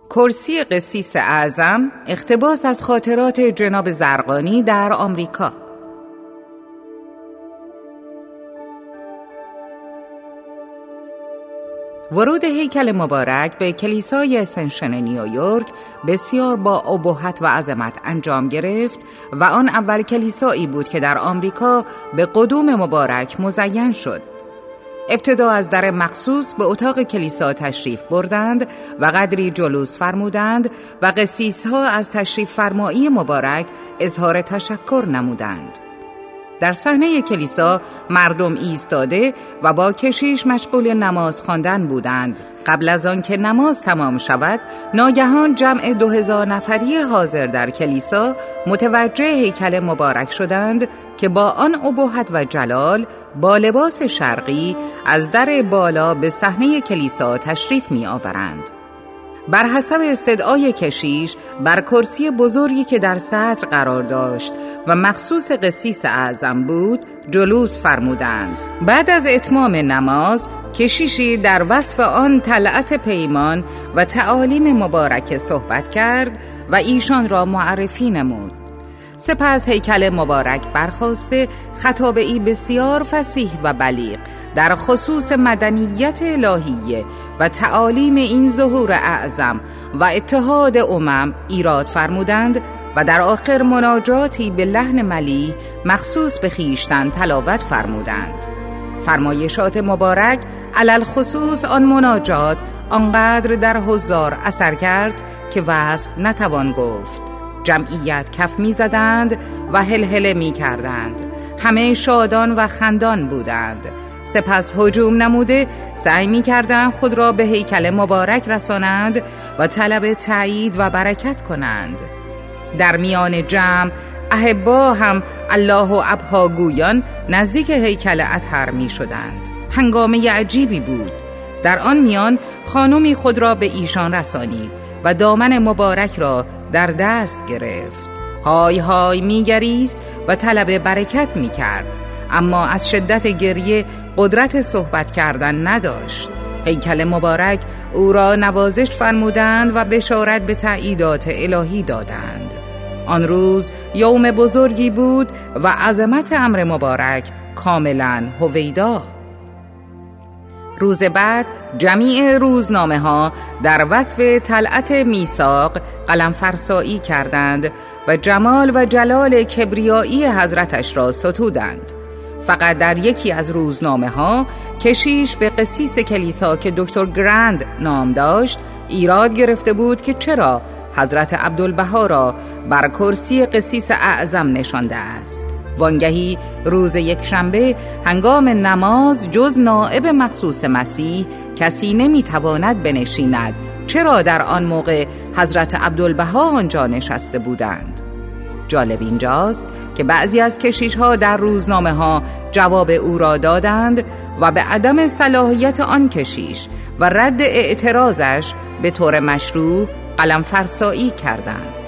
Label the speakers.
Speaker 1: کرسی قسیس اعظم، اقتباس از خاطرات جناب زرقانی در آمریکا. ورود هیکل مبارک به کلیسای اسنشن نیویورک بسیار با ابهت و عظمت انجام گرفت و آن اول کلیسایی بود که در آمریکا به قدوم مبارک مزین شد. ابتدا از در مخصوص به اتاق کلیسا تشریف بردند و قدری جلوس فرمودند و قسیس‌ها از تشریف فرمایی مبارک اظهار تشکر نمودند. در صحنه کلیسا مردم ایستاده و با کشیش مشغول نماز خواندن بودند. قبل از آن که نماز تمام شود، ناگهان جمع 2000 نفری حاضر در کلیسا متوجه هیکل مبارک شدند که با آن ابهت و جلال با لباس شرقی از در بالا به صحنه کلیسا تشریف می آورند. بر حسب استدعای کشیش بر کرسی بزرگی که در صدر قرار داشت و مخصوص قسیس اعظم بود جلوس فرمودند. بعد از اتمام نماز کشیشی در وصف آن طلعت پیمان و تعالیم مبارک صحبت کرد و ایشان را معرفی نمود. سپس هیکل مبارک برخاسته خطابه‌ای بسیار فصیح و بلیغ در خصوص مدنیت الهیه و تعالیم این ظهور اعظم و اتحاد امم ایراد فرمودند و در آخر مناجاتی به لحن ملیح مخصوص به خویشتن تلاوت فرمودند. فرمایشات مبارک علل خصوص آن مناجات آنقدر در حضار اثر کرد که وصف نتوان گفت. جمعیت کف می زدند و هلهله می کردند. همه شادان و خندان بودند. سپس هجوم نموده سعی می کردند خود را به هیکل مبارک رسانند و طلب تأیید و برکت کنند. در میان جمع احبا هم الله و ابها گویان نزدیک هیکل اطهر می شدند. هنگامه عجیبی بود. در آن میان خانومی خود را به ایشان رسانید و دامن مبارک را در دست گرفت. های های می گریست و طلب برکت می کرد، اما از شدت گریه قدرت صحبت کردن نداشت. هیکل مبارک او را نوازش فرمودند و بشارت به تأییدات الهی دادند. آن روز یوم بزرگی بود و عظمت امر مبارک کاملا هویدا. روز بعد جمیع روزنامه ها در وصف طلعت میثاق قلم فرسایی کردند و جمال و جلال کبریایی حضرتش را ستودند. فقط در یکی از روزنامه ها کشیش به قسیس کلیسا که دکتر گرند نام داشت ایراد گرفته بود که چرا حضرت عبدالبها را بر کرسی قسیس اعظم نشانده است. وانگهی روز یکشنبه هنگام نماز جز نائب مخصوص مسیح کسی نمیتواند بنشیند. چرا در آن موقع حضرت عبدالبها آنجا نشسته بودند؟ جالب اینجاست که بعضی از کشیش‌ها در روزنامه ها جواب او را دادند و به عدم صلاحیت آن کشیش و رد اعتراضش به طور مشروع قلم فرسایی کردند.